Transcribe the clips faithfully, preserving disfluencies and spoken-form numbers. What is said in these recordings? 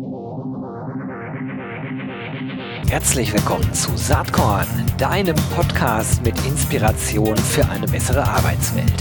Herzlich willkommen zu Saatkorn, deinem Podcast mit Inspiration für eine bessere Arbeitswelt.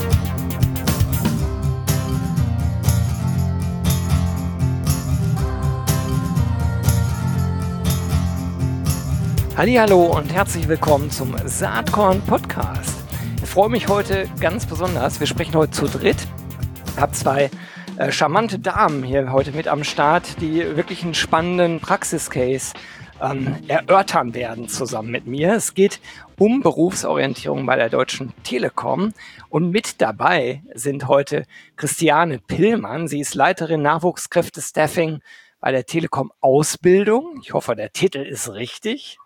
Hallihallo und herzlich willkommen zum Saatkorn Podcast. Ich freue mich heute ganz besonders. Wir sprechen heute zu dritt. Ich habe zwei äh, charmante Damen hier heute mit am Start, die wirklich einen spannenden Praxiscase ähm, erörtern werden zusammen mit mir. Es geht um Berufsorientierung bei der Deutschen Telekom und mit dabei sind heute Christiane Pillmann. Sie ist Leiterin Nachwuchskräfte-Staffing bei der Telekom Ausbildung. Ich hoffe, der Titel ist richtig.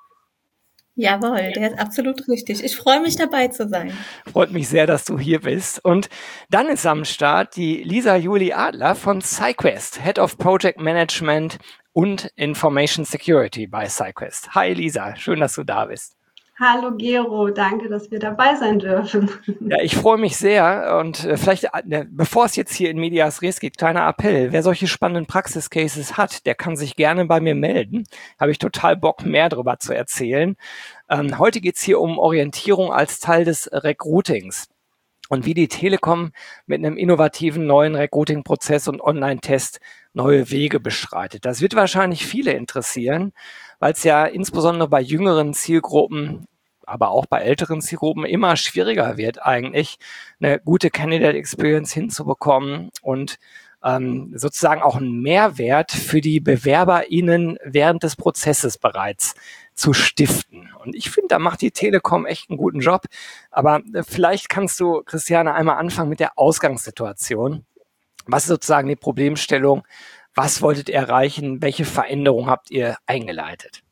Jawohl, der ist absolut richtig. Ich freue mich, dabei zu sein. Freut mich sehr, dass du hier bist. Und dann ist am Start die Lisa Julie Adler von SciQuest, Head of Project Management und Information Security bei SciQuest. Hi Lisa, schön, dass du da bist. Hallo Gero, danke, dass wir dabei sein dürfen. Ja, ich freue mich sehr und äh, vielleicht, äh, bevor es jetzt hier in Medias Res geht, kleiner Appell, wer solche spannenden Praxiscases hat, der kann sich gerne bei mir melden. Habe ich total Bock, mehr darüber zu erzählen. Ähm, heute geht es hier um Orientierung als Teil des Recruitings und wie die Telekom mit einem innovativen neuen Recruiting-Prozess und Online-Test neue Wege beschreitet. Das wird wahrscheinlich viele interessieren, weil es ja insbesondere bei jüngeren Zielgruppen, aber auch bei älteren Zielgruppen immer schwieriger wird, eigentlich eine gute Candidate Experience hinzubekommen und ähm, sozusagen auch einen Mehrwert für die BewerberInnen während des Prozesses bereits zu stiften. Und ich finde, da macht die Telekom echt einen guten Job. Aber vielleicht kannst du, Christiane, einmal anfangen mit der Ausgangssituation. Was ist sozusagen die Problemstellung? Was wolltet ihr erreichen? Welche Veränderungen habt ihr eingeleitet?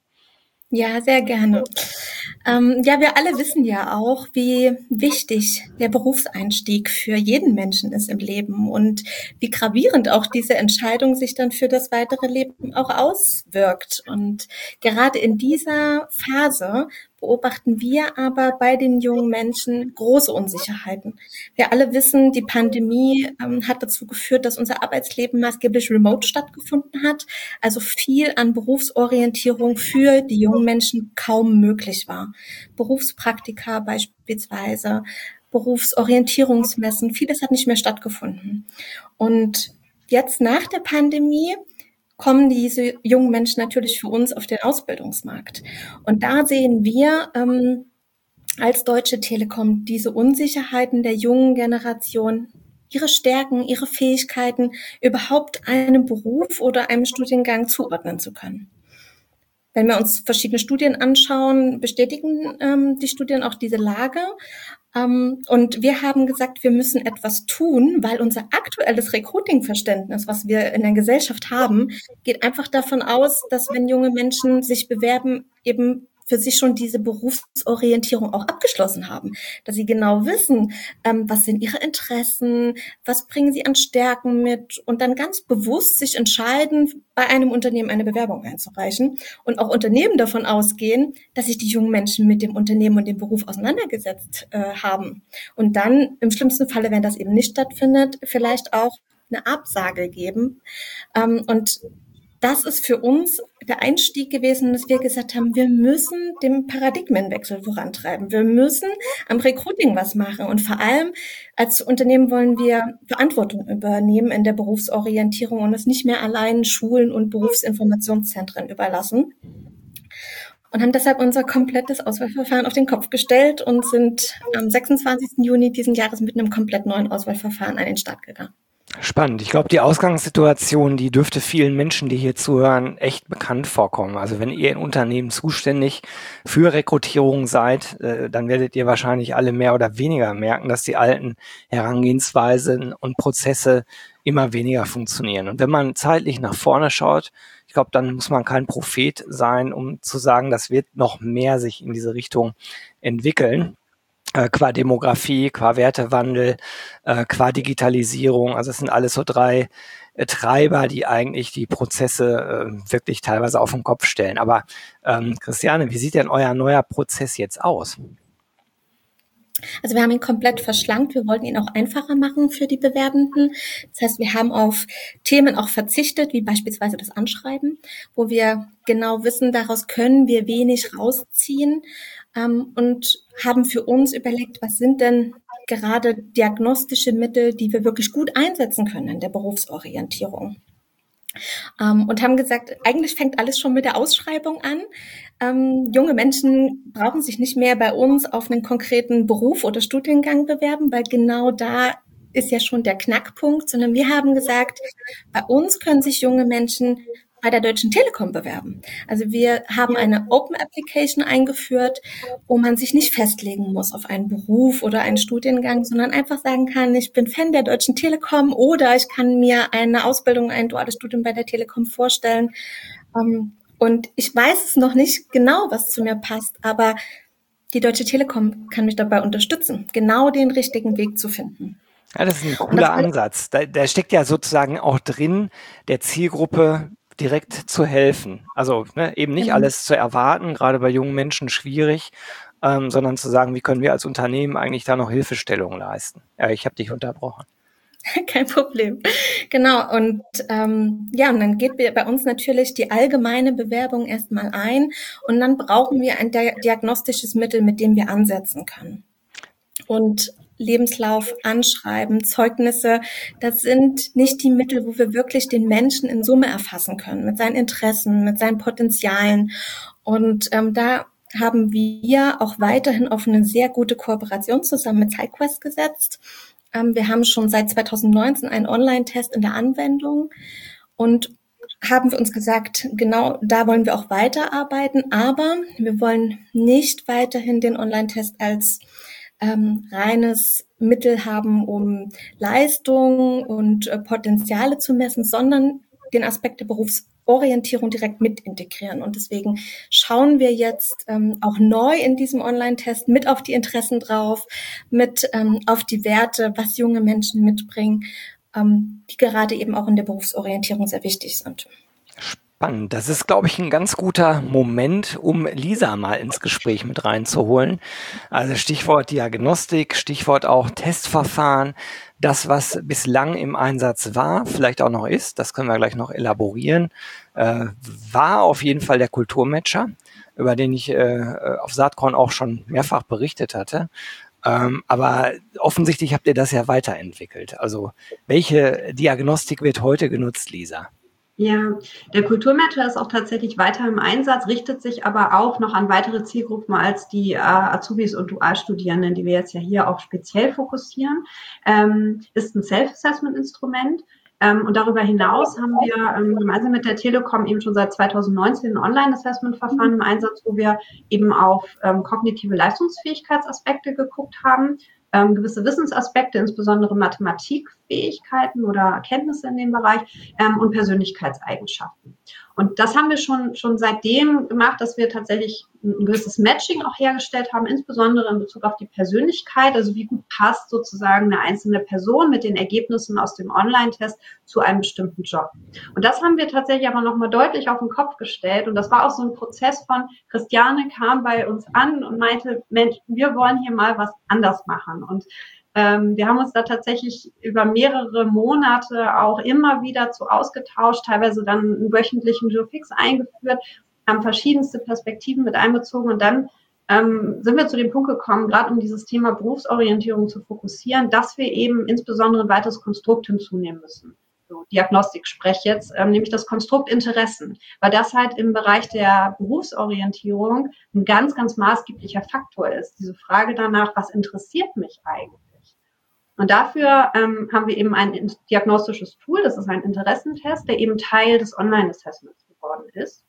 Ja, sehr gerne. Ähm, ja, wir alle wissen ja auch, wie wichtig der Berufseinstieg für jeden Menschen ist im Leben und wie gravierend auch diese Entscheidung sich dann für das weitere Leben auch auswirkt. Und gerade in dieser Phase beobachten wir aber bei den jungen Menschen große Unsicherheiten. Wir alle wissen, die Pandemie ähm, hat dazu geführt, dass unser Arbeitsleben maßgeblich remote stattgefunden hat, also viel an Berufsorientierung für die jungen Menschen kaum möglich war. Berufspraktika beispielsweise, Berufsorientierungsmessen, vieles hat nicht mehr stattgefunden. Und jetzt nach der Pandemie kommen diese jungen Menschen natürlich für uns auf den Ausbildungsmarkt. Und da sehen wir ähm, als Deutsche Telekom diese Unsicherheiten der jungen Generation, ihre Stärken, ihre Fähigkeiten überhaupt einem Beruf oder einem Studiengang zuordnen zu können. Wenn wir uns verschiedene Studien anschauen, bestätigen ähm, die Studien auch diese Lage. Um, und wir haben gesagt, wir müssen etwas tun, weil unser aktuelles Recruiting-Verständnis, was wir in der Gesellschaft haben, geht einfach davon aus, dass wenn junge Menschen sich bewerben, eben für sich schon diese Berufsorientierung auch abgeschlossen haben, dass sie genau wissen, ähm, was sind ihre Interessen, was bringen sie an Stärken mit und dann ganz bewusst sich entscheiden, bei einem Unternehmen eine Bewerbung einzureichen und auch Unternehmen davon ausgehen, dass sich die jungen Menschen mit dem Unternehmen und dem Beruf auseinandergesetzt äh, haben. Und dann im schlimmsten Falle, wenn das eben nicht stattfindet, vielleicht auch eine Absage geben. Ähm, und das ist für uns der Einstieg gewesen, dass wir gesagt haben, wir müssen den Paradigmenwechsel vorantreiben. Wir müssen am Recruiting was machen. Und vor allem als Unternehmen wollen wir Verantwortung übernehmen in der Berufsorientierung und es nicht mehr allein Schulen und Berufsinformationszentren überlassen. Und haben deshalb unser komplettes Auswahlverfahren auf den Kopf gestellt und sind am sechsundzwanzigsten Juni diesen Jahres mit einem komplett neuen Auswahlverfahren an den Start gegangen. Spannend. Ich glaube, die Ausgangssituation, die dürfte vielen Menschen, die hier zuhören, echt bekannt vorkommen. Also wenn ihr in Unternehmen zuständig für Rekrutierung seid, äh, dann werdet ihr wahrscheinlich alle mehr oder weniger merken, dass die alten Herangehensweisen und Prozesse immer weniger funktionieren. Und wenn man zeitlich nach vorne schaut, ich glaube, dann muss man kein Prophet sein, um zu sagen, das wird noch mehr sich in diese Richtung entwickeln. Äh, qua Demografie, qua Wertewandel, äh, qua Digitalisierung. Also es sind alles so drei äh, Treiber, die eigentlich die Prozesse äh, wirklich teilweise auf den Kopf stellen. Aber ähm, Christiane, wie sieht denn euer neuer Prozess jetzt aus? Also wir haben ihn komplett verschlankt. Wir wollten ihn auch einfacher machen für die Bewerbenden. Das heißt, wir haben auf Themen auch verzichtet, wie beispielsweise das Anschreiben, wo wir genau wissen, daraus können wir wenig rausziehen, ähm, und haben für uns überlegt, was sind denn gerade diagnostische Mittel, die wir wirklich gut einsetzen können in der Berufsorientierung. Ähm, und haben gesagt, eigentlich fängt alles schon mit der Ausschreibung an. Ähm, junge Menschen brauchen sich nicht mehr bei uns auf einen konkreten Beruf oder Studiengang bewerben, weil genau da ist ja schon der Knackpunkt, sondern wir haben gesagt, bei uns können sich junge Menschen bei der Deutschen Telekom bewerben. Also wir haben eine Open Application eingeführt, wo man sich nicht festlegen muss auf einen Beruf oder einen Studiengang, sondern einfach sagen kann, ich bin Fan der Deutschen Telekom oder ich kann mir eine Ausbildung, ein duales Studium bei der Telekom vorstellen. Und ich weiß es noch nicht genau, was zu mir passt, aber die Deutsche Telekom kann mich dabei unterstützen, genau den richtigen Weg zu finden. Ja, das ist ein cooler Ansatz. Da, da steckt ja sozusagen auch drin, der Zielgruppe direkt zu helfen. Also ne, eben nicht alles zu erwarten, gerade bei jungen Menschen schwierig, ähm, sondern zu sagen, wie können wir als Unternehmen eigentlich da noch Hilfestellung leisten. Ja, ich habe dich unterbrochen. Kein Problem. Genau. Und ähm, ja, und dann geht bei uns natürlich die allgemeine Bewerbung erstmal ein und dann brauchen wir ein diagnostisches Mittel, mit dem wir ansetzen können. Und Lebenslauf, Anschreiben, Zeugnisse, das sind nicht die Mittel, wo wir wirklich den Menschen in Summe erfassen können, mit seinen Interessen, mit seinen Potenzialen. Und ähm, da haben wir auch weiterhin auf eine sehr gute Kooperation zusammen mit SideQuest gesetzt. Ähm, wir haben schon seit zweitausendneunzehn einen Online-Test in der Anwendung und haben wir uns gesagt, genau da wollen wir auch weiterarbeiten, aber wir wollen nicht weiterhin den Online-Test als ähm, reines Mittel haben, um Leistung und äh, Potenziale zu messen, sondern den Aspekt der Berufsorientierung direkt mit integrieren. Und deswegen schauen wir jetzt ähm, auch neu in diesem Online-Test mit auf die Interessen drauf, mit ähm, auf die Werte, was junge Menschen mitbringen, ähm, die gerade eben auch in der Berufsorientierung sehr wichtig sind. Spannend. Das ist, glaube ich, ein ganz guter Moment, um Lisa mal ins Gespräch mit reinzuholen. Also Stichwort Diagnostik, Stichwort auch Testverfahren. Das, was bislang im Einsatz war, vielleicht auch noch ist, das können wir gleich noch elaborieren, äh, war auf jeden Fall der Kulturmatcher, über den ich äh, auf Saatkorn auch schon mehrfach berichtet hatte. Ähm, aber offensichtlich habt ihr das ja weiterentwickelt. Also welche Diagnostik wird heute genutzt, Lisa? Ja, der Kulturmatcher ist auch tatsächlich weiter im Einsatz, richtet sich aber auch noch an weitere Zielgruppen als die äh, Azubis und Dualstudierenden, die wir jetzt ja hier auch speziell fokussieren. Ähm, ist ein Self-Assessment-Instrument. Ähm, und darüber hinaus haben wir ähm, gemeinsam mit der Telekom eben schon seit zweitausendneunzehn ein Online-Assessment-Verfahren im Einsatz, wo wir eben auf ähm, kognitive Leistungsfähigkeitsaspekte geguckt haben. Ähm, gewisse Wissensaspekte, insbesondere Mathematikfähigkeiten oder Kenntnisse in dem Bereich ähm, und Persönlichkeitseigenschaften. Und das haben wir schon, schon seitdem gemacht, dass wir tatsächlich ein gewisses Matching auch hergestellt haben, insbesondere in Bezug auf die Persönlichkeit, also wie gut passt sozusagen eine einzelne Person mit den Ergebnissen aus dem Online-Test zu einem bestimmten Job. Und das haben wir tatsächlich aber nochmal deutlich auf den Kopf gestellt und das war auch so ein Prozess von, Christiane kam bei uns an und meinte, Mensch, wir wollen hier mal was anders machen und Ähm, wir haben uns da tatsächlich über mehrere Monate auch immer wieder zu ausgetauscht, teilweise dann einen wöchentlichen Jour fix eingeführt, haben verschiedenste Perspektiven mit einbezogen und dann ähm, sind wir zu dem Punkt gekommen, gerade um dieses Thema Berufsorientierung zu fokussieren, dass wir eben insbesondere ein weiteres Konstrukt hinzunehmen müssen. So, Diagnostik spreche jetzt, ähm, nämlich das Konstrukt Interessen, weil das halt im Bereich der Berufsorientierung ein ganz, ganz maßgeblicher Faktor ist. Diese Frage danach, was interessiert mich eigentlich? Und dafür ähm, haben wir eben ein diagnostisches Tool, das ist ein Interessentest, der eben Teil des Online-Assessments geworden ist.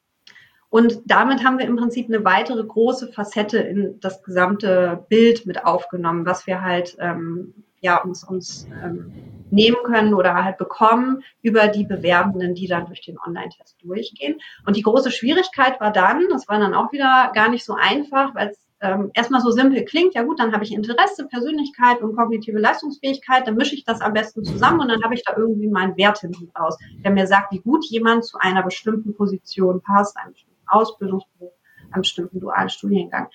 Und damit haben wir im Prinzip eine weitere große Facette in das gesamte Bild mit aufgenommen, was wir halt ähm, ja, uns, uns ähm, nehmen können oder halt bekommen über die Bewerbenden, die dann durch den Online-Test durchgehen. Und die große Schwierigkeit war dann, das war dann auch wieder gar nicht so einfach, weil es ähm, erstmal so simpel klingt, ja gut, dann habe ich Interesse, Persönlichkeit und kognitive Leistungsfähigkeit, dann mische ich das am besten zusammen und dann habe ich da irgendwie meinen Wert hinten raus, der mir sagt, wie gut jemand zu einer bestimmten Position passt, einem bestimmten Ausbildungsberuf, einem bestimmten dualen Studiengang.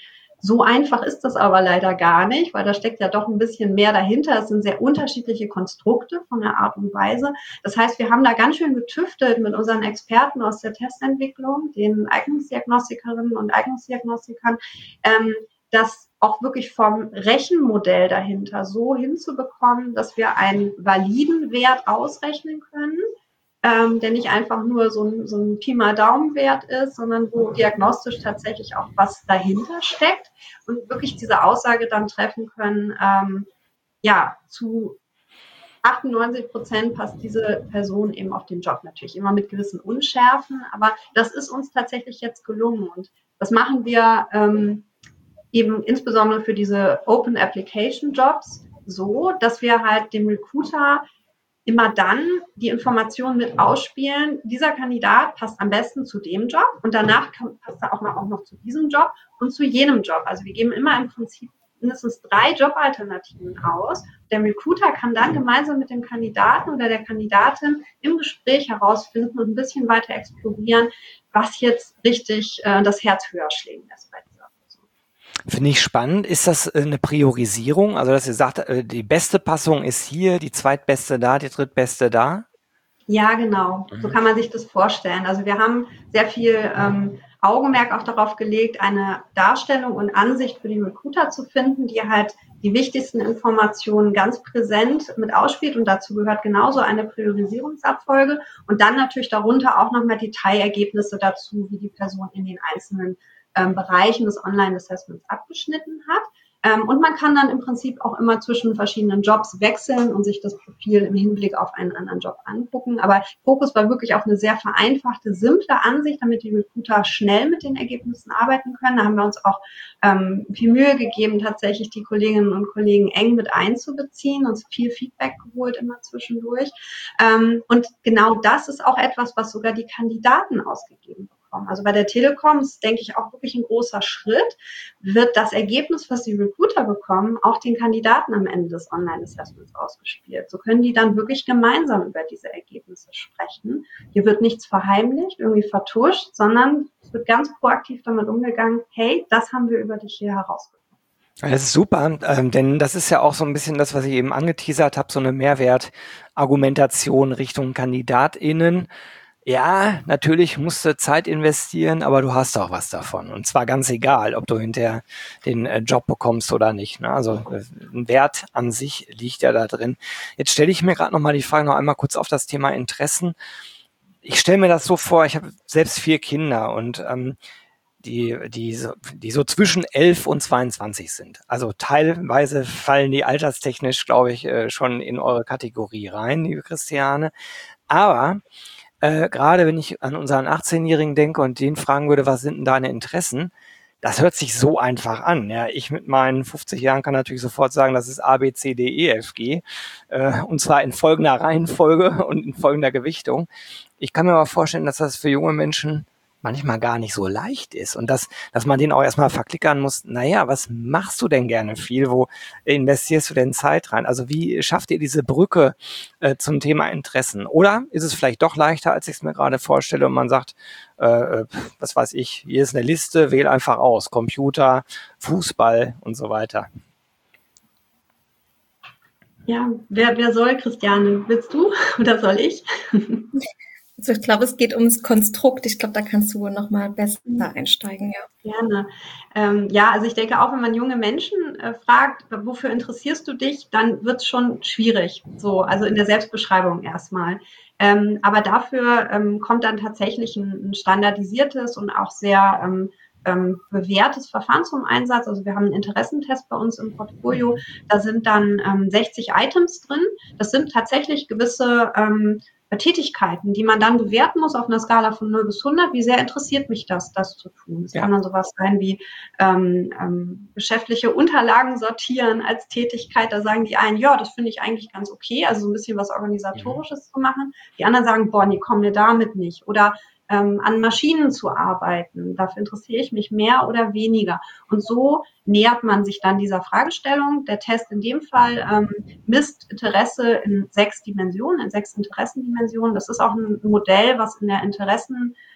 So einfach ist das aber leider gar nicht, weil da steckt ja doch ein bisschen mehr dahinter. Es sind sehr unterschiedliche Konstrukte von der Art und Weise. Das heißt, wir haben da ganz schön getüftelt mit unseren Experten aus der Testentwicklung, den Eignungsdiagnostikerinnen und Eignungsdiagnostikern, ähm, das auch wirklich vom Rechenmodell dahinter so hinzubekommen, dass wir einen validen Wert ausrechnen können, ähm, der nicht einfach nur so ein, so ein Pi mal Daumenwert ist, sondern wo diagnostisch tatsächlich auch was dahinter steckt und wirklich diese Aussage dann treffen können, ähm, ja, zu achtundneunzig Prozent passt diese Person eben auf den Job, natürlich immer mit gewissen Unschärfen, aber das ist uns tatsächlich jetzt gelungen und das machen wir ähm, eben insbesondere für diese Open Application Jobs so, dass wir halt dem Recruiter immer dann die Informationen mit ausspielen, dieser Kandidat passt am besten zu dem Job und danach passt er auch noch, auch noch zu diesem Job und zu jenem Job. Also wir geben immer im Prinzip mindestens drei Jobalternativen aus. Der Recruiter kann dann gemeinsam mit dem Kandidaten oder der Kandidatin im Gespräch herausfinden und ein bisschen weiter explorieren, was jetzt richtig äh, das Herz höher schlägen lässt bei dieser Person. Finde ich spannend. Ist das äh, eine Priorisierung? Also, dass ihr sagt, äh, die beste Passung ist hier, die zweitbeste da, die drittbeste da? Ja, genau. So kann man sich das vorstellen. Also wir haben sehr viel ähm, Augenmerk auch darauf gelegt, eine Darstellung und Ansicht für die Recruiter zu finden, die halt die wichtigsten Informationen ganz präsent mit ausspielt. Und dazu gehört genauso eine Priorisierungsabfolge und dann natürlich darunter auch nochmal Detailergebnisse dazu, wie die Person in den einzelnen ähm, Bereichen des Online-Assessments abgeschnitten hat. Ähm, und man kann dann im Prinzip auch immer zwischen verschiedenen Jobs wechseln und sich das Profil im Hinblick auf einen anderen Job angucken. Aber Fokus war wirklich auf eine sehr vereinfachte, simple Ansicht, damit die Recruiter schnell mit den Ergebnissen arbeiten können. Da haben wir uns auch ähm, viel Mühe gegeben, tatsächlich die Kolleginnen und Kollegen eng mit einzubeziehen, uns viel Feedback geholt immer zwischendurch. Ähm, und genau das ist auch etwas, was sogar die Kandidaten ausgegeben bekommen. Also bei der Telekom ist, denke ich, auch wirklich ein großer Schritt, wird das Ergebnis, was die Recruiter bekommen, auch den Kandidaten am Ende des Online-Assessments ausgespielt. So können die dann wirklich gemeinsam über diese Ergebnisse sprechen. Hier wird nichts verheimlicht, irgendwie vertuscht, sondern es wird ganz proaktiv damit umgegangen, hey, das haben wir über dich hier herausgefunden. Das ist super, ähm, denn das ist ja auch so ein bisschen das, was ich eben angeteasert habe, so eine Mehrwertargumentation Richtung KandidatInnen. Ja, natürlich musst du Zeit investieren, aber du hast auch was davon. Und zwar ganz egal, ob du hinterher den äh, Job bekommst oder nicht. Ne? Also äh, ein Wert an sich liegt ja da drin. Jetzt stelle ich mir gerade noch mal die Frage noch einmal kurz auf das Thema Interessen. Ich stelle mir das so vor, ich habe selbst vier Kinder und ähm, die, die, so, die so zwischen elf und zweiundzwanzig sind. Also teilweise fallen die alterstechnisch, glaube ich, äh, schon in eure Kategorie rein, liebe Christiane. Aber Äh, gerade wenn ich an unseren achtzehnjährigen denke und den fragen würde, was sind denn deine Interessen? Das hört sich so einfach an. Ja, ich mit meinen fünfzig Jahren kann natürlich sofort sagen, das ist A, B, C, D, E, F, G. Äh, und zwar in folgender Reihenfolge und in folgender Gewichtung. Ich kann mir aber vorstellen, dass das für junge Menschen manchmal gar nicht so leicht ist und dass, dass man den auch erstmal verklickern muss, naja, was machst du denn gerne viel? Wo investierst du denn Zeit rein? Also wie schafft ihr diese Brücke äh, zum Thema Interessen? Oder ist es vielleicht doch leichter, als ich es mir gerade vorstelle und man sagt, äh, was weiß ich, hier ist eine Liste, wähl einfach aus, Computer, Fußball und so weiter. Ja, wer, wer soll, Christiane? Willst du oder soll ich? Also ich glaube, es geht ums Konstrukt. Ich glaube, da kannst du wohl noch mal besser einsteigen, ja. Gerne. Ähm, ja, also ich denke auch, wenn man junge Menschen äh, fragt, wofür interessierst du dich, dann wird es schon schwierig. So, also in der Selbstbeschreibung erstmal. Ähm, aber dafür ähm, kommt dann tatsächlich ein, ein standardisiertes und auch sehr ähm, ähm, bewährtes Verfahren zum Einsatz. Also wir haben einen Interessentest bei uns im Portfolio. Da sind dann ähm, sechzig Items drin. Das sind tatsächlich gewisse ähm, Tätigkeiten, die man dann bewerten muss auf einer Skala von null bis hundert. Wie sehr interessiert mich das, das zu tun? Es ja. kann dann sowas sein wie ähm, ähm, geschäftliche Unterlagen sortieren als Tätigkeit. Da sagen die einen, ja, das finde ich eigentlich ganz okay, also so ein bisschen was Organisatorisches mhm. zu machen. Die anderen sagen, boah, nee, komm mir damit nicht. Oder ähm, an Maschinen zu arbeiten. Dafür interessiere ich mich mehr oder weniger. Und so nähert man sich dann dieser Fragestellung. Der Test in dem Fall ähm, misst Interesse in sechs Dimensionen, in sechs Interessendimensionen. Das ist auch ein Modell, was in der Interessen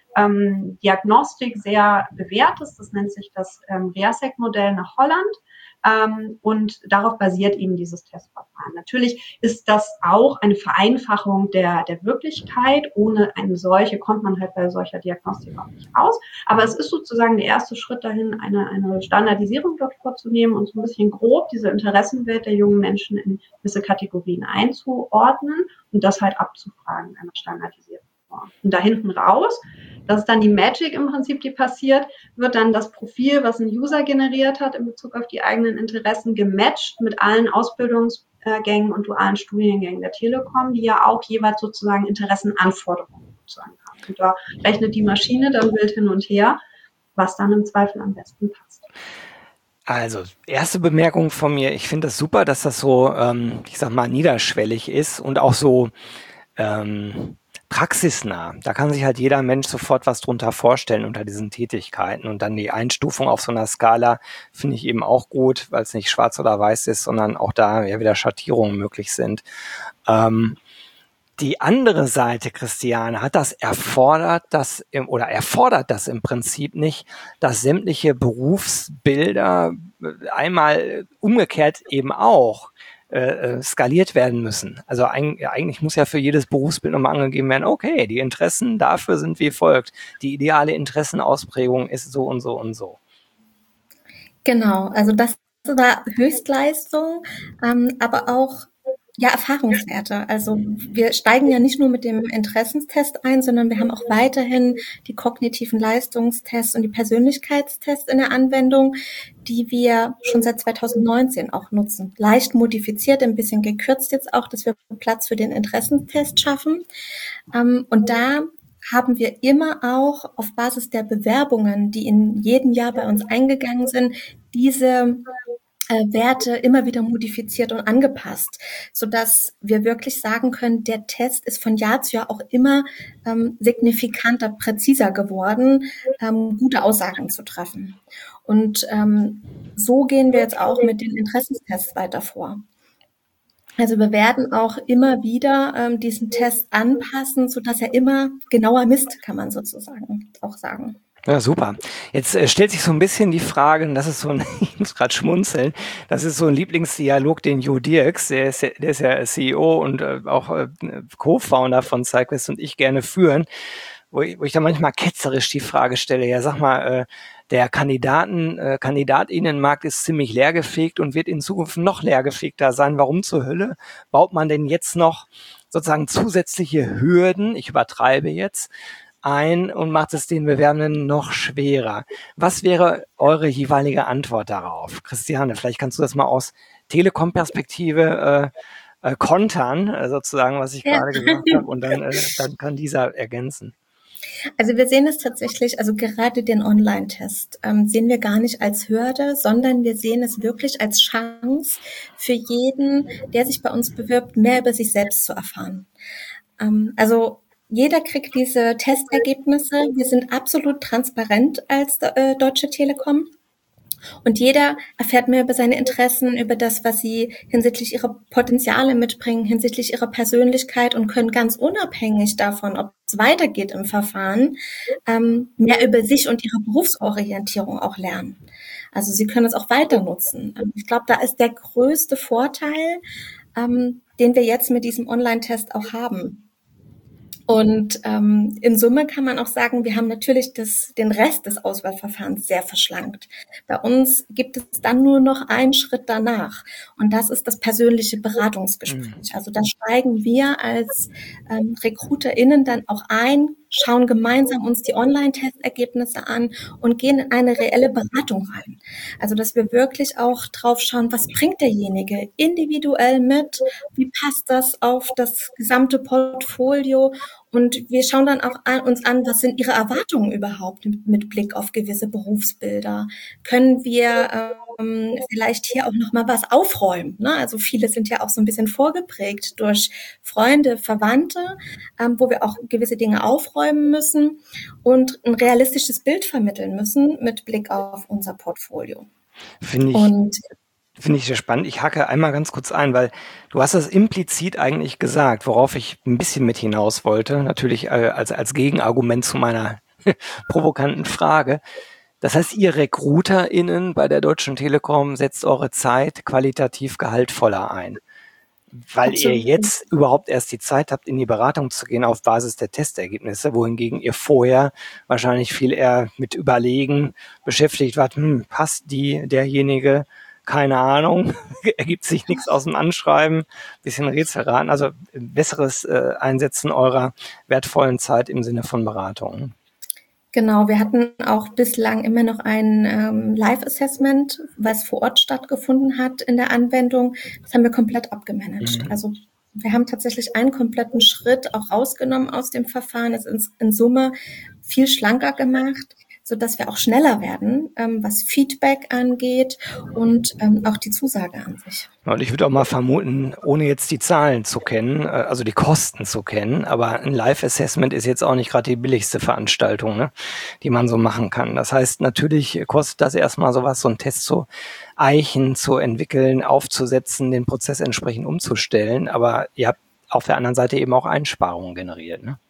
ähm, Diagnostik sehr bewährt ist. Das nennt sich das ähm, REASEC-Modell nach Holland. Ähm, und darauf basiert eben dieses Testverfahren. Natürlich ist das auch eine Vereinfachung der, der Wirklichkeit. Ohne eine solche kommt man halt bei solcher Diagnostik auch nicht aus. Aber es ist sozusagen der erste Schritt dahin, eine, eine Standardisierung dort vorzunehmen und so ein bisschen grob diese Interessenwelt der jungen Menschen in gewisse Kategorien einzuordnen und das halt abzufragen in einer standardisierten Form. Und da hinten raus, das ist dann die Magic im Prinzip, die passiert, wird dann das Profil, was ein User generiert hat in Bezug auf die eigenen Interessen, gematcht mit allen Ausbildungsgängen und dualen Studiengängen der Telekom, die ja auch jeweils sozusagen Interessenanforderungen sozusagen haben. Und da rechnet die Maschine dann wild hin und her, was dann im Zweifel am besten passt. Also, erste Bemerkung von mir, ich finde es das super, dass das so, ähm, ich sag mal, niederschwellig ist und auch so ähm, praxisnah. Da kann sich halt jeder Mensch sofort was drunter vorstellen unter diesen Tätigkeiten. Und dann die Einstufung auf so einer Skala finde ich eben auch gut, weil es nicht schwarz oder weiß ist, sondern auch da ja wieder Schattierungen möglich sind. Ähm, Die andere Seite, Christiane, hat das erfordert, dass im, oder erfordert das im Prinzip nicht, dass sämtliche Berufsbilder einmal umgekehrt eben auch äh, skaliert werden müssen. Also ein, eigentlich muss ja für jedes Berufsbild nochmal angegeben werden, okay, die Interessen dafür sind wie folgt. Die ideale Interessenausprägung ist so und so und so. Genau, also das war Höchstleistung, ähm, aber auch ja, Erfahrungswerte. Also wir steigen ja nicht nur mit dem Interessenstest ein, sondern wir haben auch weiterhin die kognitiven Leistungstests und die Persönlichkeitstests in der Anwendung, die wir schon seit zweitausendneunzehn auch nutzen. Leicht modifiziert, ein bisschen gekürzt jetzt auch, dass wir Platz für den Interessenstest schaffen. Und da haben wir immer auch auf Basis der Bewerbungen, die in jedem Jahr bei uns eingegangen sind, diese Werte immer wieder modifiziert und angepasst, so dass wir wirklich sagen können, der Test ist von Jahr zu Jahr auch immer ähm, signifikanter, präziser geworden, ähm, gute Aussagen zu treffen. Und ähm, so gehen wir jetzt auch mit den Interessenstests weiter vor. Also wir werden auch immer wieder ähm, diesen Test anpassen, so dass er immer genauer misst, kann man sozusagen auch sagen. Ja, super. Jetzt äh, stellt sich so ein bisschen die Frage, und das ist so ein, ich muss gerade schmunzeln, das ist so ein Lieblingsdialog, den Jo Dirks, der ist ja, der ist ja C E O und äh, auch äh, Co-Founder von SideQuest und ich gerne führen, wo ich, wo ich da manchmal ketzerisch die Frage stelle, ja sag mal, äh, der Kandidaten, äh, Kandidatinnenmarkt ist ziemlich leergefegt und wird in Zukunft noch leergefegter sein. Warum zur Hölle baut man denn jetzt noch sozusagen zusätzliche Hürden, ich übertreibe jetzt, ein und macht es den Bewerbenden noch schwerer? Was wäre eure jeweilige Antwort darauf? Christiane, vielleicht kannst du das mal aus Telekom-Perspektive äh, äh, kontern, äh, sozusagen, was ich ja. gerade gesagt habe, und dann, äh, dann kann dieser ergänzen. Also wir sehen es tatsächlich, also gerade den Online-Test ähm, sehen wir gar nicht als Hürde, sondern wir sehen es wirklich als Chance für jeden, der sich bei uns bewirbt, mehr über sich selbst zu erfahren. Ähm, also jeder kriegt diese Testergebnisse. Wir sind absolut transparent als äh, Deutsche Telekom. Und jeder erfährt mehr über seine Interessen, über das, was sie hinsichtlich ihrer Potenziale mitbringen, hinsichtlich ihrer Persönlichkeit und können ganz unabhängig davon, ob es weitergeht im Verfahren, ähm, mehr über sich und ihre Berufsorientierung auch lernen. Also sie können es auch weiter nutzen. Ich glaube, da ist der größte Vorteil, ähm, den wir jetzt mit diesem Online-Test auch haben. Und ähm, in Summe kann man auch sagen, wir haben natürlich das, den Rest des Auswahlverfahrens sehr verschlankt. Bei uns gibt es dann nur noch einen Schritt danach. Und das ist das persönliche Beratungsgespräch. Also da steigen wir als ähm, RecruiterInnen dann auch ein, schauen gemeinsam uns die Online-Testergebnisse an und gehen in eine reelle Beratung rein. Also dass wir wirklich auch drauf schauen, was bringt derjenige individuell mit, wie passt das auf das gesamte Portfolio, und wir schauen dann auch an, uns an, was sind ihre Erwartungen überhaupt mit, mit Blick auf gewisse Berufsbilder. Können wir ähm, vielleicht hier auch noch mal was aufräumen? Ne? Also viele sind ja auch so ein bisschen vorgeprägt durch Freunde, Verwandte, ähm, wo wir auch gewisse Dinge aufräumen müssen und ein realistisches Bild vermitteln müssen mit Blick auf unser Portfolio. Finde ich. Und Finde ich sehr spannend. Ich hacke einmal ganz kurz ein, weil du hast das implizit eigentlich gesagt, worauf ich ein bisschen mit hinaus wollte. Natürlich äh, als, als Gegenargument zu meiner provokanten Frage. Das heißt, ihr RecruiterInnen bei der Deutschen Telekom setzt eure Zeit qualitativ gehaltvoller ein, weil Absolut. ihr jetzt überhaupt erst die Zeit habt, in die Beratung zu gehen auf Basis der Testergebnisse, wohingegen ihr vorher wahrscheinlich viel eher mit Überlegen beschäftigt wart, hm, passt die, derjenige, keine Ahnung, ergibt sich nichts aus dem Anschreiben, bisschen Rätselraten, also besseres äh, Einsetzen eurer wertvollen Zeit im Sinne von Beratung. Genau, wir hatten auch bislang immer noch ein ähm, Live-Assessment, was vor Ort stattgefunden hat in der Anwendung. Das haben wir komplett abgemanagt. Mhm. Also wir haben tatsächlich einen kompletten Schritt auch rausgenommen aus dem Verfahren, es ist in Summe viel schlanker gemacht, sodass wir auch schneller werden, ähm, was Feedback angeht und ähm, auch die Zusage an sich. Und ich würde auch mal vermuten, ohne jetzt die Zahlen zu kennen, äh, also die Kosten zu kennen, aber ein Live-Assessment ist jetzt auch nicht gerade die billigste Veranstaltung, ne, die man so machen kann. Das heißt, natürlich kostet das erstmal sowas, so einen Test zu eichen, zu entwickeln, aufzusetzen, den Prozess entsprechend umzustellen, aber ihr habt auf der anderen Seite eben auch Einsparungen generiert, ne?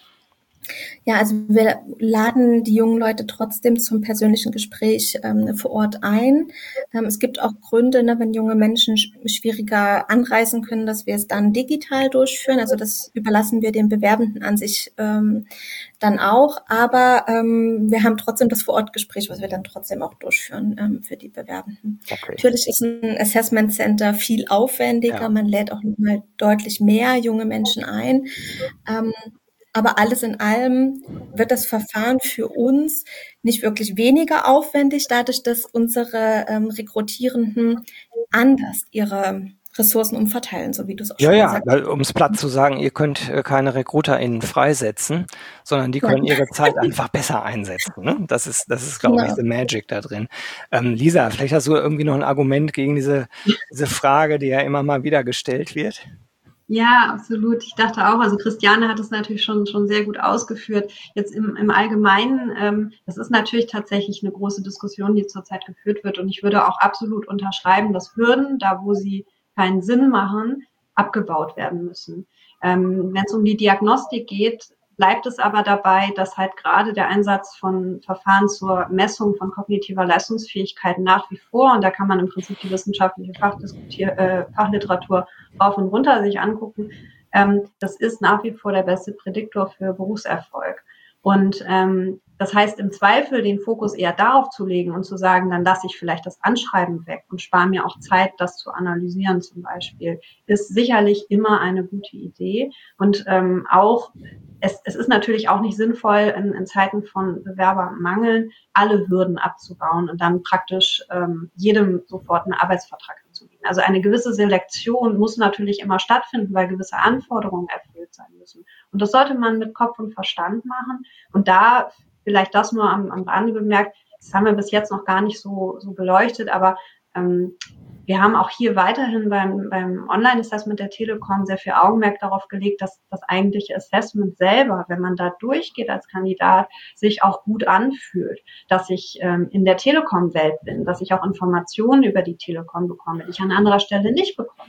Ja, also wir laden die jungen Leute trotzdem zum persönlichen Gespräch ähm, vor Ort ein. Ähm, es gibt auch Gründe, ne, wenn junge Menschen sch- schwieriger anreisen können, dass wir es dann digital durchführen. Also das überlassen wir den Bewerbenden an sich ähm, dann auch. Aber ähm, wir haben trotzdem das Vor-Ort-Gespräch, was wir dann trotzdem auch durchführen ähm, für die Bewerbenden. Okay. Natürlich ist ein Assessment Center viel aufwendiger. Ja. Man lädt auch nochmal deutlich mehr junge Menschen ein. Ähm, Aber alles in allem wird das Verfahren für uns nicht wirklich weniger aufwendig, dadurch, dass unsere ähm, Rekrutierenden anders ihre Ressourcen umverteilen, so wie du es auch Ja, schon ja, gesagt hast. um es platt zu sagen, ihr könnt äh, keine RecruiterInnen freisetzen, sondern die können Ja, ihre Zeit einfach besser einsetzen. Ne? Das ist, das ist, glaube ich, genau. the magic da drin. Ähm, Lisa, vielleicht hast du irgendwie noch ein Argument gegen diese, diese Frage, die ja immer mal wieder gestellt wird. Ja, absolut. Ich dachte auch, also Christiane hat es natürlich schon, schon sehr gut ausgeführt. Jetzt im, im Allgemeinen, ähm, das ist natürlich tatsächlich eine große Diskussion, die zurzeit geführt wird. Und ich würde auch absolut unterschreiben, dass Hürden, da wo sie keinen Sinn machen, abgebaut werden müssen. Ähm, wenn es um die Diagnostik geht, bleibt es aber dabei, dass halt gerade der Einsatz von Verfahren zur Messung von kognitiver Leistungsfähigkeit nach wie vor, und da kann man im Prinzip die wissenschaftliche Fachdiskutier, äh, Fachliteratur rauf und runter sich angucken, ähm, das ist nach wie vor der beste Prädiktor für Berufserfolg. Und ähm, das heißt, im Zweifel den Fokus eher darauf zu legen und zu sagen, dann lasse ich vielleicht das Anschreiben weg und spare mir auch Zeit, das zu analysieren zum Beispiel, ist sicherlich immer eine gute Idee. Und ähm, auch, es, es ist natürlich auch nicht sinnvoll, in, in Zeiten von Bewerbermangeln alle Hürden abzubauen und dann praktisch ähm, jedem sofort einen Arbeitsvertrag anzubieten. Also eine gewisse Selektion muss natürlich immer stattfinden, weil gewisse Anforderungen erfüllt sein müssen. Und das sollte man mit Kopf und Verstand machen. Und da vielleicht das nur am, am Rande bemerkt, das haben wir bis jetzt noch gar nicht so, so beleuchtet, aber ähm, wir haben auch hier weiterhin beim, beim Online-Assessment der Telekom sehr viel Augenmerk darauf gelegt, dass das eigentliche Assessment selber, wenn man da durchgeht als Kandidat, sich auch gut anfühlt, dass ich ähm, in der Telekom-Welt bin, dass ich auch Informationen über die Telekom bekomme, die ich an anderer Stelle nicht bekomme.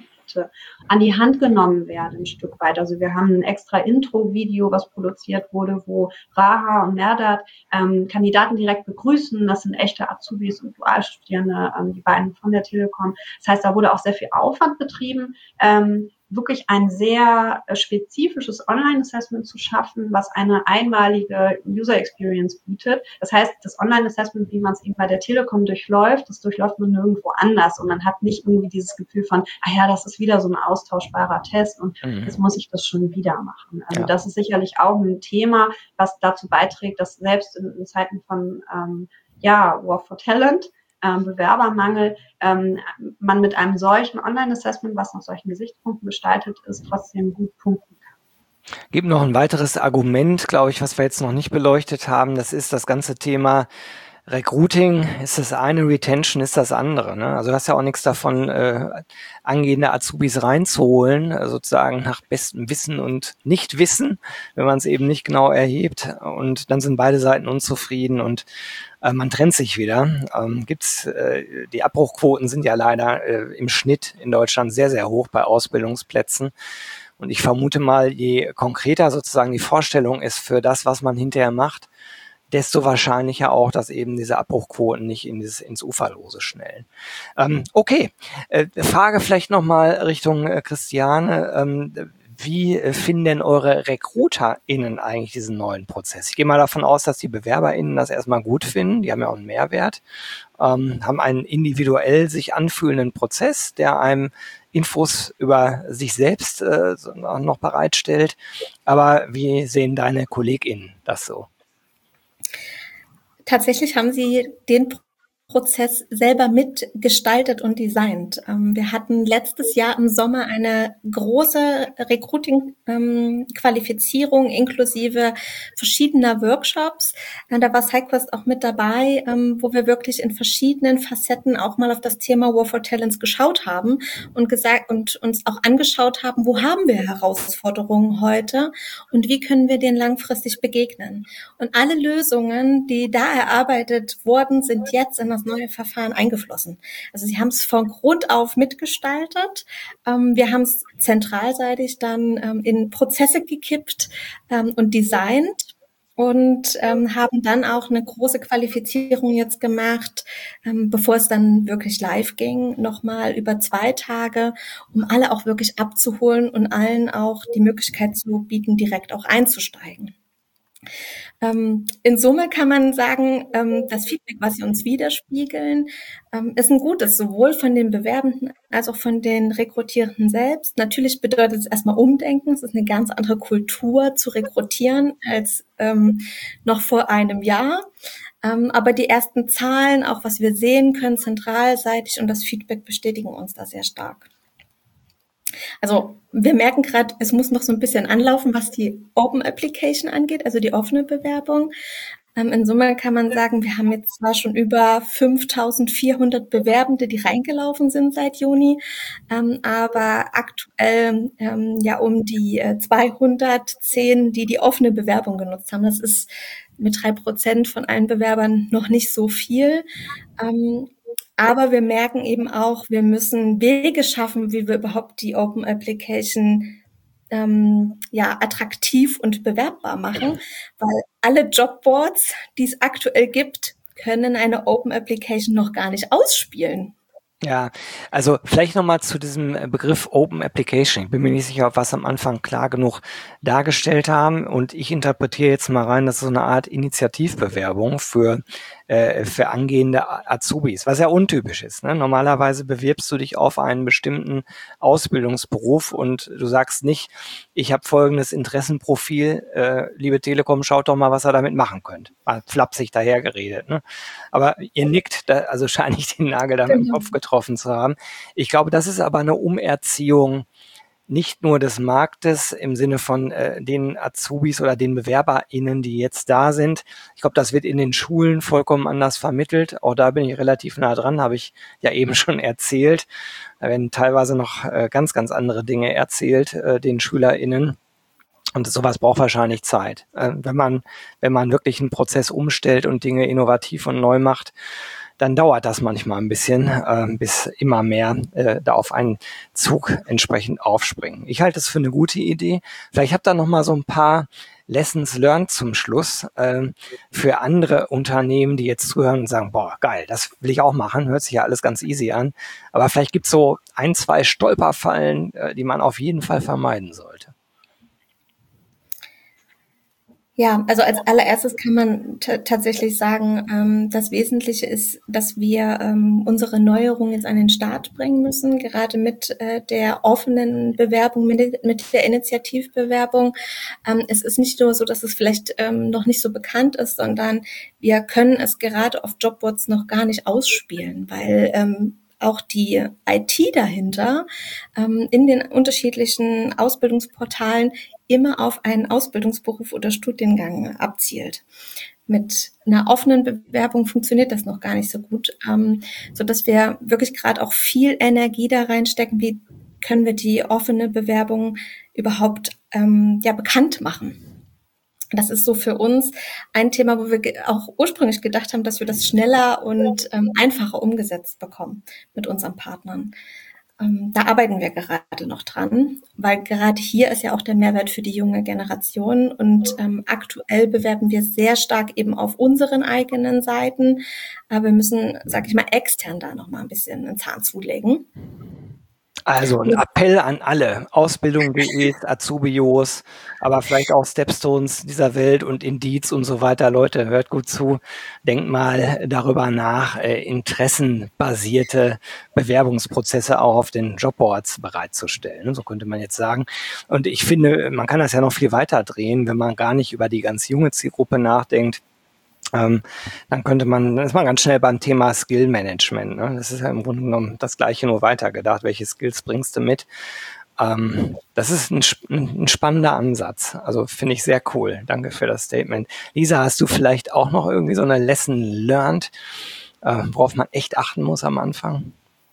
An die Hand genommen werden ein Stück weit. Also wir haben ein extra Intro-Video, was produziert wurde, wo Raha und Merdat ähm, Kandidaten direkt begrüßen. Das sind echte Azubis und Dualstudierende, ähm, die beiden von der Telekom. Das heißt, da wurde auch sehr viel Aufwand betrieben, ähm, wirklich ein sehr äh, spezifisches Online-Assessment zu schaffen, was eine einmalige User-Experience bietet. Das heißt, das Online-Assessment, wie man es eben bei der Telekom durchläuft, das durchläuft man nirgendwo anders und man hat nicht irgendwie dieses Gefühl von, ah ja, das ist wieder so ein austauschbarer Test und Mhm. jetzt muss ich das schon wieder machen. Also Ja. das ist sicherlich auch ein Thema, was dazu beiträgt, dass selbst in, in Zeiten von ähm, ja, War for Talent, ähm, Bewerbermangel, ähm, man mit einem solchen Online-Assessment, was nach solchen Gesichtspunkten gestaltet ist, trotzdem gut punkten kann. Gibt noch ein weiteres Argument, glaube ich, was wir jetzt noch nicht beleuchtet haben. Das ist das ganze Thema Recruiting ist das eine, Retention ist das andere. Ne? Also du hast ja auch nichts davon, äh, angehende Azubis reinzuholen, äh, sozusagen nach bestem Wissen und Nichtwissen, wenn man es eben nicht genau erhebt. Und dann sind beide Seiten unzufrieden und äh, man trennt sich wieder. Ähm, gibt's äh, die Abbruchquoten sind ja leider äh, im Schnitt in Deutschland sehr, sehr hoch bei Ausbildungsplätzen. Und ich vermute mal, je konkreter sozusagen die Vorstellung ist für das, was man hinterher macht, desto wahrscheinlicher auch, dass eben diese Abbruchquoten nicht in dieses, ins Uferlose schnellen. Ähm, okay, äh, Frage vielleicht nochmal Richtung äh, Christiane. Ähm, wie äh, finden denn eure RecruiterInnen eigentlich diesen neuen Prozess? Ich gehe mal davon aus, dass die BewerberInnen das erstmal gut finden. Die haben ja auch einen Mehrwert, ähm, haben einen individuell sich anfühlenden Prozess, der einem Infos über sich selbst äh, noch bereitstellt. Aber wie sehen deine KollegInnen das so? Tatsächlich haben sie den Prozess selber mitgestaltet und designt. Wir hatten letztes Jahr im Sommer eine große Recruiting-Qualifizierung inklusive verschiedener Workshops. Da war SideQuest auch mit dabei, wo wir wirklich in verschiedenen Facetten auch mal auf das Thema War for Talents geschaut haben und gesagt und uns auch angeschaut haben, wo haben wir Herausforderungen heute und wie können wir denen langfristig begegnen. Und alle Lösungen, die da erarbeitet wurden, sind jetzt in das neue Verfahren eingeflossen. Also sie haben es von Grund auf mitgestaltet. Ähm, wir haben es zentralseitig dann ähm, in Prozesse gekippt ähm, und designt und ähm, haben dann auch eine große Qualifizierung jetzt gemacht, ähm, bevor es dann wirklich live ging, nochmal über zwei Tage, um alle auch wirklich abzuholen und allen auch die Möglichkeit zu bieten, direkt auch einzusteigen. Ähm, in Summe kann man sagen, ähm, das Feedback, was sie uns widerspiegeln, ähm, ist ein gutes, sowohl von den Bewerbenden als auch von den Rekrutierenden selbst. Natürlich bedeutet es erstmal Umdenken. Es ist eine ganz andere Kultur zu rekrutieren als ähm, noch vor einem Jahr. Ähm, aber die ersten Zahlen, auch was wir sehen können, zentralseitig und das Feedback bestätigen uns da sehr stark. Also wir merken gerade, es muss noch so ein bisschen anlaufen, was die Open Application angeht, also die offene Bewerbung. Ähm, in Summe kann man sagen, wir haben jetzt zwar schon über fünftausendvierhundert Bewerbende, die reingelaufen sind seit Juni, ähm, aber aktuell ähm, ja um die äh, zweihundertzehn, die die offene Bewerbung genutzt haben. Das ist mit drei Prozent von allen Bewerbern noch nicht so viel. Ähm, Aber wir merken eben auch, wir müssen Wege schaffen, wie wir überhaupt die Open Application ähm, ja attraktiv und bewerbbar machen, weil alle Jobboards, die es aktuell gibt, können eine Open Application noch gar nicht ausspielen. Ja, also vielleicht nochmal zu diesem Begriff Open Application. Ich bin mir nicht sicher, ob wir es am Anfang klar genug dargestellt haben. Und ich interpretiere jetzt mal rein, das ist so eine Art Initiativbewerbung für, äh, für angehende Azubis, was ja untypisch ist. Ne? Normalerweise bewirbst du dich auf einen bestimmten Ausbildungsberuf und du sagst nicht, ich habe folgendes Interessenprofil, äh, liebe Telekom, schaut doch mal, was ihr damit machen könnt. Mal flapsig dahergeredet. Ne? Aber ihr nickt, da, also scheine ich den Nagel da mit dem Kopf getroffen zu haben. Ich glaube, das ist aber eine Umerziehung nicht nur des Marktes im Sinne von äh, den Azubis oder den BewerberInnen, die jetzt da sind. Ich glaube, das wird in den Schulen vollkommen anders vermittelt. Auch da bin ich relativ nah dran, habe ich ja eben schon erzählt. Da werden teilweise noch äh, ganz, ganz andere Dinge erzählt, äh, den SchülerInnen. Und sowas braucht wahrscheinlich Zeit. Äh, wenn man, wenn man wirklich einen Prozess umstellt und Dinge innovativ und neu macht, dann dauert das manchmal ein bisschen, äh, bis immer mehr äh, da auf einen Zug entsprechend aufspringen. Ich halte es für eine gute Idee. Vielleicht habt ihr noch mal so ein paar Lessons learned zum Schluss äh, für andere Unternehmen, die jetzt zuhören und sagen, boah, geil, das will ich auch machen, hört sich ja alles ganz easy an. Aber vielleicht gibt es so ein, zwei Stolperfallen, äh, die man auf jeden Fall vermeiden sollte. Ja, also als allererstes kann man t- tatsächlich sagen, ähm, das Wesentliche ist, dass wir ähm, unsere Neuerungen jetzt an den Start bringen müssen, gerade mit äh, der offenen Bewerbung, mit, mit der Initiativbewerbung. Ähm, es ist nicht nur so, dass es vielleicht ähm, noch nicht so bekannt ist, sondern wir können es gerade auf Jobboards noch gar nicht ausspielen, weil ähm, auch die I T dahinter ähm, in den unterschiedlichen Ausbildungsportalen immer auf einen Ausbildungsberuf oder Studiengang abzielt. Mit einer offenen Bewerbung funktioniert das noch gar nicht so gut, ähm, so dass wir wirklich gerade auch viel Energie da reinstecken. Wie können wir die offene Bewerbung überhaupt ähm, ja bekannt machen? Das ist so für uns ein Thema, wo wir auch ursprünglich gedacht haben, dass wir das schneller und ähm, einfacher umgesetzt bekommen mit unseren Partnern. Ähm, da arbeiten wir gerade noch dran, weil gerade hier ist ja auch der Mehrwert für die junge Generation und ähm, aktuell bewerben wir sehr stark eben auf unseren eigenen Seiten, aber wir müssen, sag ich mal, extern da noch mal ein bisschen einen Zahn zulegen. Also ein Appell an alle, Ausbildung punkt de, Azubios, aber vielleicht auch Stepstones dieser Welt und Indiz und so weiter. Leute, hört gut zu, denkt mal darüber nach, äh, interessenbasierte Bewerbungsprozesse auch auf den Jobboards bereitzustellen. So könnte man jetzt sagen. Und ich finde, man kann das ja noch viel weiter drehen, wenn man gar nicht über die ganz junge Zielgruppe nachdenkt. Ähm, dann könnte man, dann ist man ganz schnell beim Thema Skill Management. Ne? Das ist ja im Grunde genommen das Gleiche, nur weitergedacht. Welche Skills bringst du mit? Ähm, das ist ein, ein spannender Ansatz. Also finde ich sehr cool. Danke für das Statement. Lisa, hast du vielleicht auch noch irgendwie so eine Lesson learned, äh, worauf man echt achten muss am Anfang?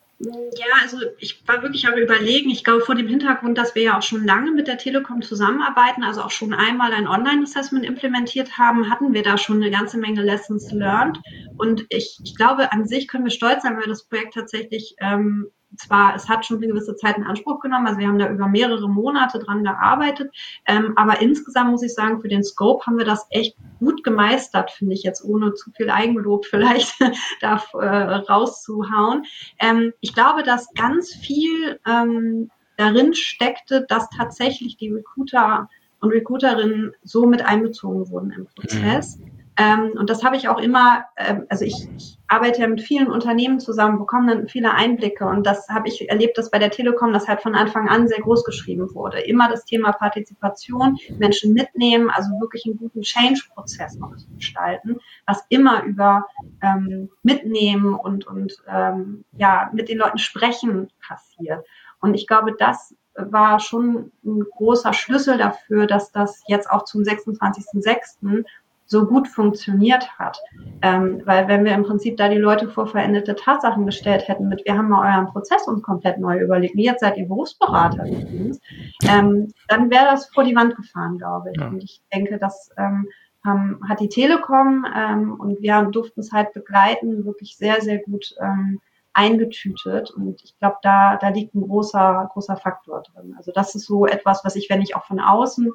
Ja, also ich war wirklich am Überlegen, ich glaube vor dem Hintergrund, dass wir ja auch schon lange mit der Telekom zusammenarbeiten, also auch schon einmal ein Online-Assessment implementiert haben, hatten wir da schon eine ganze Menge Lessons learned. Und ich, ich glaube, an sich können wir stolz sein, weil das Projekt tatsächlich ähm, zwar, es hat schon eine gewisse Zeit in Anspruch genommen, also wir haben da über mehrere Monate dran gearbeitet, ähm, aber insgesamt muss ich sagen, für den Scope haben wir das echt gut gemeistert, finde ich jetzt, ohne zu viel Eigenlob vielleicht da äh, rauszuhauen. Ähm, ich glaube, dass ganz viel ähm, darin steckte, dass tatsächlich die Recruiter und Recruiterinnen so mit einbezogen wurden im Prozess. Mhm. Ähm, und das habe ich auch immer, äh, also ich, ich arbeite ja mit vielen Unternehmen zusammen, bekomme dann viele Einblicke und das habe ich erlebt, dass bei der Telekom das halt von Anfang an sehr groß geschrieben wurde. Immer das Thema Partizipation, Menschen mitnehmen, also wirklich einen guten Change-Prozess noch zu gestalten, was immer über ähm, Mitnehmen und, und ähm, ja mit den Leuten sprechen passiert. Und ich glaube, das war schon ein großer Schlüssel dafür, dass das jetzt auch zum sechsundzwanzigsten sechsten so gut funktioniert hat. Ähm, weil wenn wir im Prinzip da die Leute vor veränderte Tatsachen gestellt hätten mit, wir haben mal euren Prozess uns komplett neu überlegt, jetzt seid ihr Berufsberater übrigens, ähm, dann wäre das vor die Wand gefahren, glaube ich. Ja. Und ich denke, das ähm, haben, hat die Telekom ähm, und wir durften es halt begleiten, wirklich sehr, sehr gut ähm, eingetütet. Und ich glaube, da, da liegt ein großer, großer Faktor drin. Also das ist so etwas, was ich, wenn ich auch von außen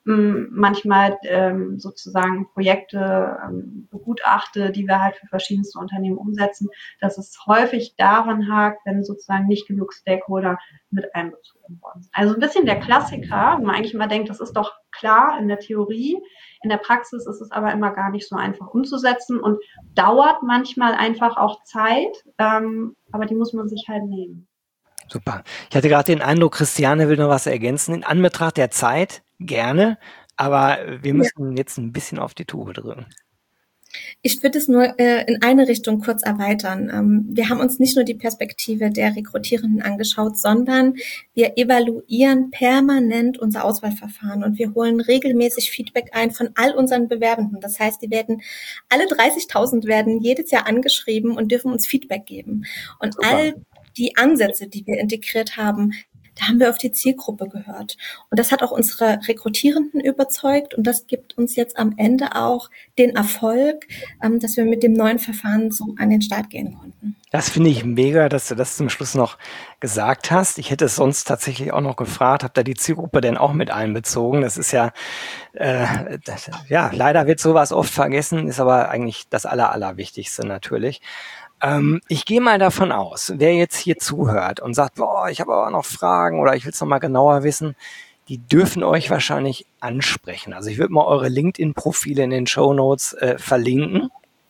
manchmal ähm, sozusagen Projekte ähm, begutachte, die wir halt für verschiedenste Unternehmen umsetzen, dass es häufig daran hakt, wenn sozusagen nicht genug Stakeholder mit einbezogen worden sind. Also ein bisschen der Klassiker, wo man eigentlich immer denkt, das ist doch klar in der Theorie, in der Praxis ist es aber immer gar nicht so einfach umzusetzen und dauert manchmal einfach auch Zeit, ähm, aber die muss man sich halt nehmen. Super. Ich hatte gerade den Eindruck, Christiane will noch was ergänzen. In Anbetracht der Zeit gerne, aber wir müssen ja. jetzt ein bisschen auf die Tube drücken. Ich würde es nur äh, in eine Richtung kurz erweitern. Ähm, wir haben uns nicht nur die Perspektive der Rekrutierenden angeschaut, sondern wir evaluieren permanent unser Auswahlverfahren und wir holen regelmäßig Feedback ein von all unseren Bewerbenden. Das heißt, die werden, alle dreißigtausend werden jedes Jahr angeschrieben und dürfen uns Feedback geben. Und Super. all die Ansätze, die wir integriert haben, da haben wir auf die Zielgruppe gehört. Und das hat auch unsere Rekrutierenden überzeugt und das gibt uns jetzt am Ende auch den Erfolg, dass wir mit dem neuen Verfahren so an den Start gehen konnten. Das finde ich mega, dass du das zum Schluss noch gesagt hast. Ich hätte es sonst tatsächlich auch noch gefragt, habt ihr die Zielgruppe denn auch mit einbezogen? Das ist ja, äh, das, ja, leider wird sowas oft vergessen, ist aber eigentlich das Aller, Allerwichtigste natürlich. Ähm, ich gehe mal davon aus, wer jetzt hier zuhört und sagt, boah, ich habe aber noch Fragen oder ich will es noch mal genauer wissen, die dürfen euch wahrscheinlich ansprechen. Also ich würde mal eure LinkedIn-Profile in den Shownotes äh, verlinken.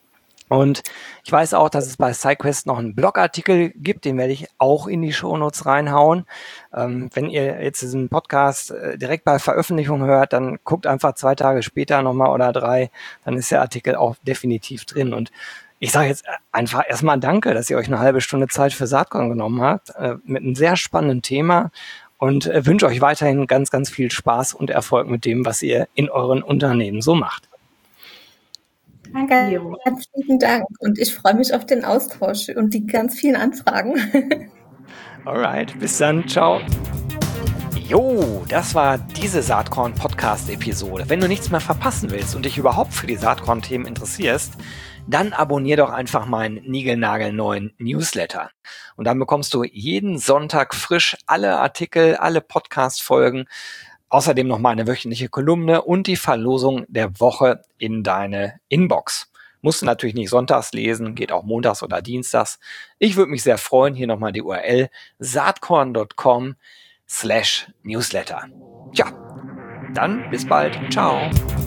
Und ich weiß auch, dass es bei SciQuest noch einen Blogartikel gibt, den werde ich auch in die Shownotes reinhauen. Ähm, wenn ihr jetzt diesen Podcast äh, direkt bei Veröffentlichung hört, dann guckt einfach zwei Tage später nochmal oder drei, dann ist der Artikel auch definitiv drin. Und ich sage jetzt einfach erstmal Danke, dass ihr euch eine halbe Stunde Zeit für Saatkorn genommen habt, äh, mit einem sehr spannenden Thema und äh, wünsche euch weiterhin ganz, ganz viel Spaß und Erfolg mit dem, was ihr in euren Unternehmen so macht. Danke, ganz vielen Dank und ich freue mich auf den Austausch und die ganz vielen Anfragen. Alright, bis dann, ciao. Jo, das war diese Saatkorn-Podcast-Episode. Wenn du nichts mehr verpassen willst und dich überhaupt für die Saatkorn-Themen interessierst, dann abonnier doch einfach meinen niegelnagelneuen Newsletter. Und dann bekommst du jeden Sonntag frisch alle Artikel, alle Podcast-Folgen, außerdem noch meine wöchentliche Kolumne und die Verlosung der Woche in deine Inbox. Musst du natürlich nicht sonntags lesen, geht auch montags oder dienstags. Ich würde mich sehr freuen, hier nochmal die U R L saatkorn punkt com slash newsletter. Tja, dann bis bald. Ciao.